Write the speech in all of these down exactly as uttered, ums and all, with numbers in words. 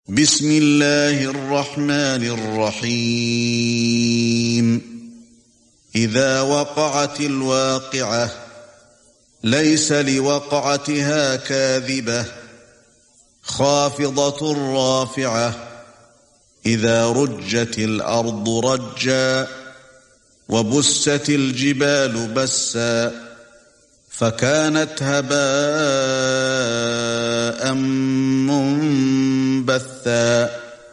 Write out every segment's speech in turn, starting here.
بسم الله الرحمن الرحيم إذا وقعت الواقعة ليس لوقعتها كاذبة خافضة رافعة إذا رجت الأرض رجا وبست الجبال بسا فكانت هباء منبثا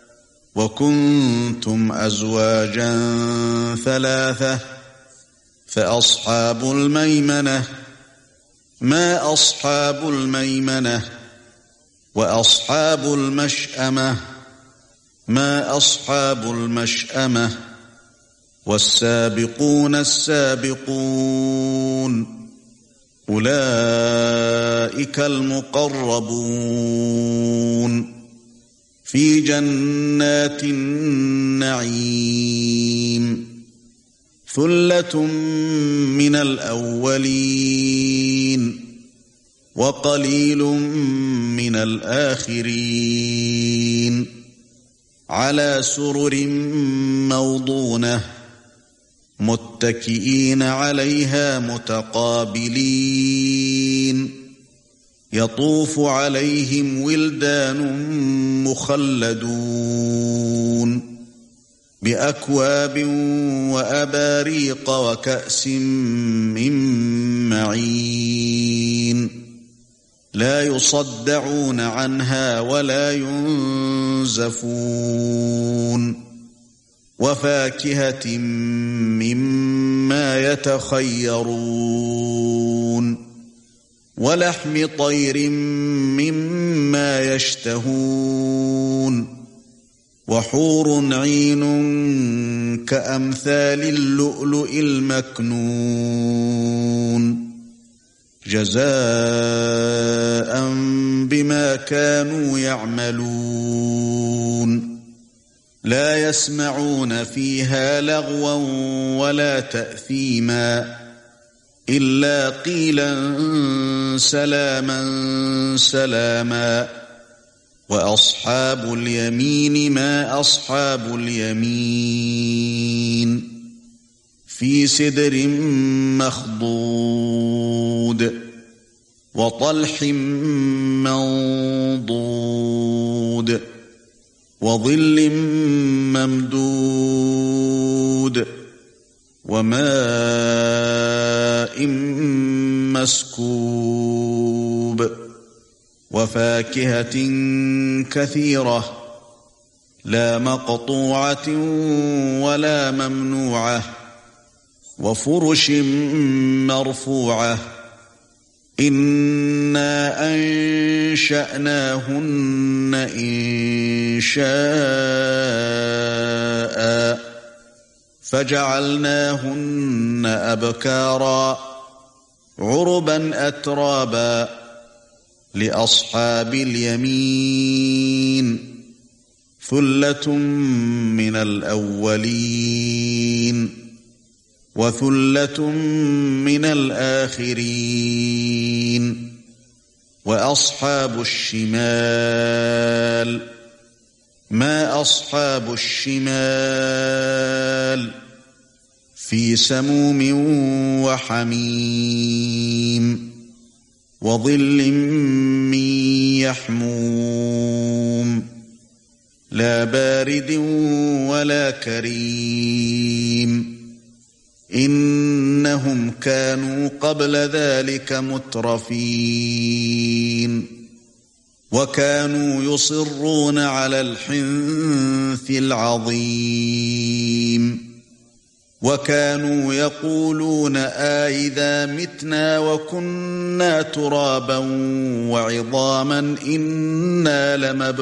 وكنتم أزواجا ثلاثة فأصحاب الميمنة ما أصحاب الميمنة وأصحاب المشأمة ما أصحاب المشأمة والسابقون السابقون أولئك المقربون في جنات النعيم ثلة من الأولين وقليل من الآخرين على سرر موضونة متكئين عليها متقابلين يطوف عليهم ولدان مخلدون بأكواب وأباريق وكأس من معين لا يصدعون عنها ولا ينزفون وفاكهة مما يتخيرون ولحم طير مما يشتهون وحور عين كأمثال اللؤلؤ المكنون جزاء بما كانوا يعملون لا يسمعون فيها لغوا ولا تأثيما إلا قيلا سلاما سلاما وأصحاب اليمين ما أصحاب اليمين في سدر مخضود وطلح منضود وظل ممدود وماء مسكوب وفاكهة كثيرة لا مقطوعة ولا ممنوعة وفرش مرفوعة إنا أنشأناهن إنشاء فجعلناهن أبكارا عربا أترابا لأصحاب اليمين ثلة من الأولين وثلة من الآخرين وأصحاب الشمال ما أصحاب الشمال في سموم وحميم وظل من يحموم لا بارد ولا كريم إنهم كانوا قبل ذلك مترفين وكانوا يصرون على الحنث العظيم وكانوا يقولون أإذا متنا وكنا ترابا وعظاما إنا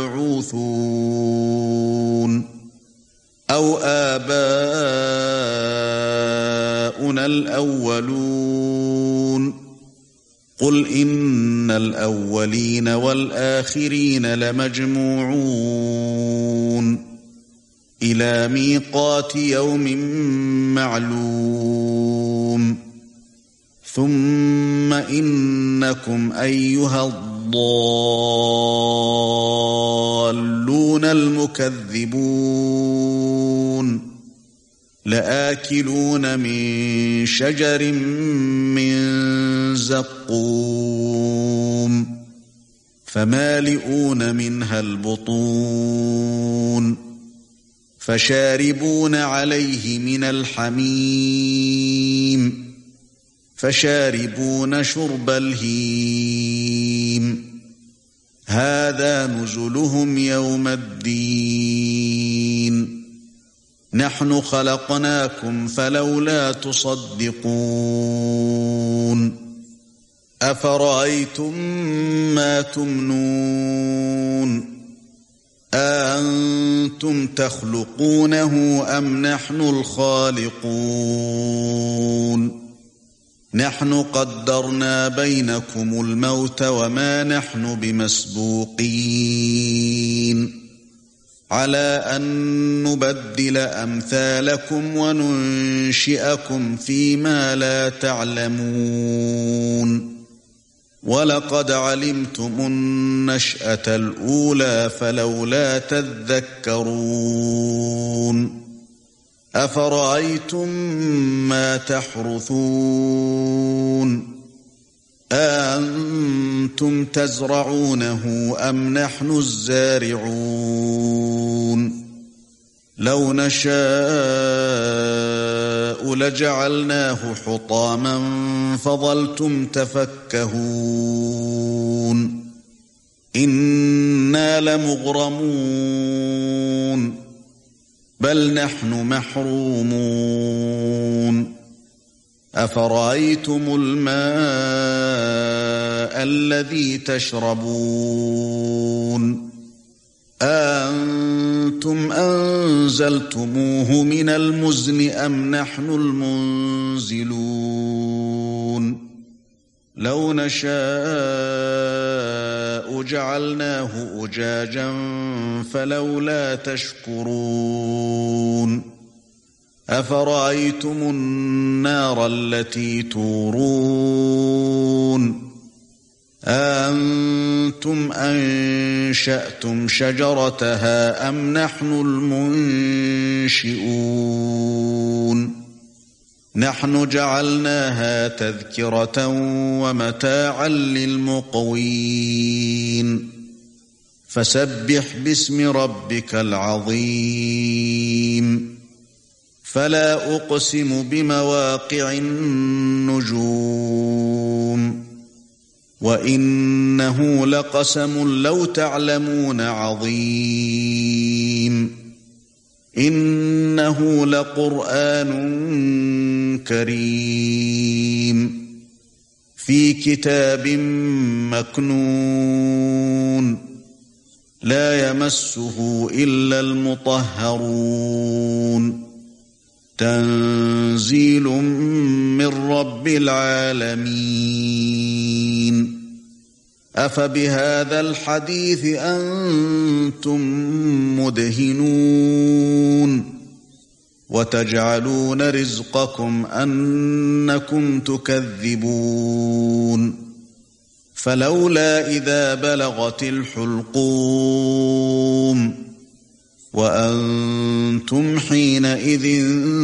لمبعوثون أو آباؤنا الأولون قل إن الأولين والآخرين لمجموعون إلى ميقات يوم معلوم ثم إنكم أيها الضالون المكذبون لآكلون من شجر من زقوم فمالئون منها البطون فشاربون عليه من الحميم فشاربون شرب الهيم هذا نزلهم يوم الدين نحن خلقناكم فلولا تصدقون أفرأيتم ما تمنون أأنتم تخلقونه أم نحن الخالقون نحن قدرنا بينكم الموت وما نحن بمسبوقين على أن نبدل أمثالكم وننشئكم فيما لا تعلمون ولقد علمتم النشأة الأولى فلولا تذكرون أفرأيتم ما تحرثون أأنتم تزرعونه أم نحن الزارعون لو نشاء لجعلناه حطاما فظلتم تفكهون إنا لمغرمون بل نحن محرومون أفرأيتم الماء الذي تشربون أأنتم أنزلتموه من المزن أم نحن المنزلون لو نشاء جعلناه أجاجا فلولا تشكرون أفرأيتم النار التي تورون أأنتم أنشأتم شجرتها أم نحن المنشئون نحن جعلناها تذكرة ومتاعا للمقوين فسبح باسم ربك العظيم فلا أقسم بمواقع النجوم وإنه لقسم لو تعلمون عظيم إنه لقرآن كريم في كتاب مكنون لا يمسه إلا المطهرون تنزيل من رب العالمين أفبهذا الحديث أنتم مدهنون وتجعلون رزقكم أنكم تكذبون فلولا إذا بلغت الحلقوم وأنتم حينئذ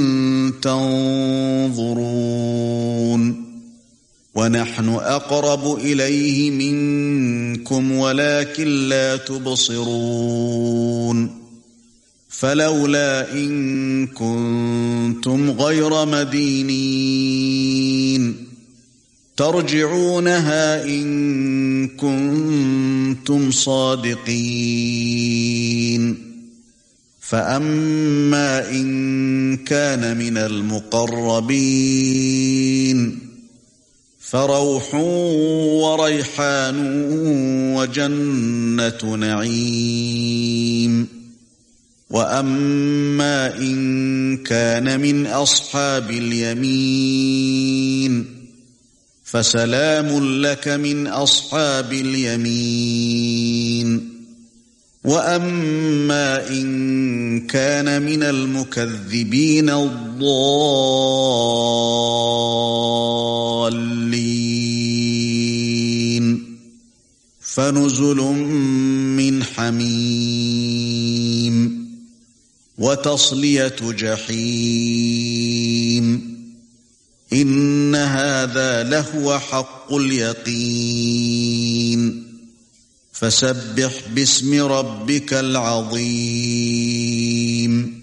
تنظرون ونحن أقرب إليه منكم ولكن لا تبصرون فلولا إن كنتم غير مدينين ترجعونها إن كنتم صادقين فأما إن كان من المقربين فروح وريحان وجنة نعيم وأما إن كان من أصحاب اليمين فسلام لك من أصحاب اليمين وأما إن كان من المكذبين الضالين فنزل من حميم وتصلية جحيم إن هذا لهو حق اليقين فسبح باسم ربك العظيم